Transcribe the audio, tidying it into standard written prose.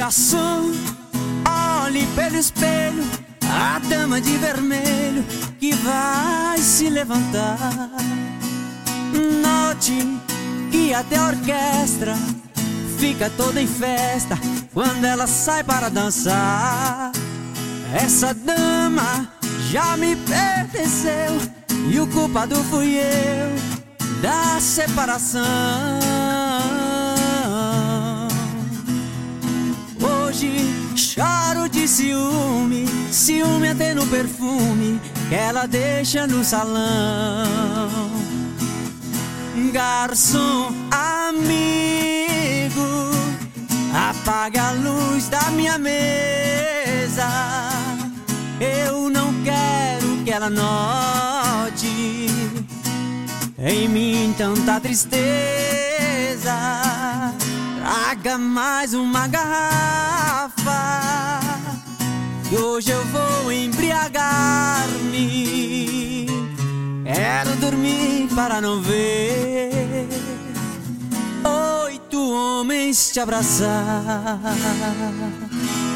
Garçom, olhe pelo espelho a dama de vermelho que vai se levantar. Note que até a orquestra fica toda em festa quando ela sai para dançar. Essa dama já me pertenceu e o culpado fui eu da separação. Hoje choro de ciúme, ciúme até no perfume que ela deixa no salão. Garçom, amigo, apague a luz da minha mesa. Eu não quero que ela note em mim tanta tristeza. Traga mais uma garrafa que hoje eu vou embriagar-me. Quero dormir para não ver 8 homens te abraçar.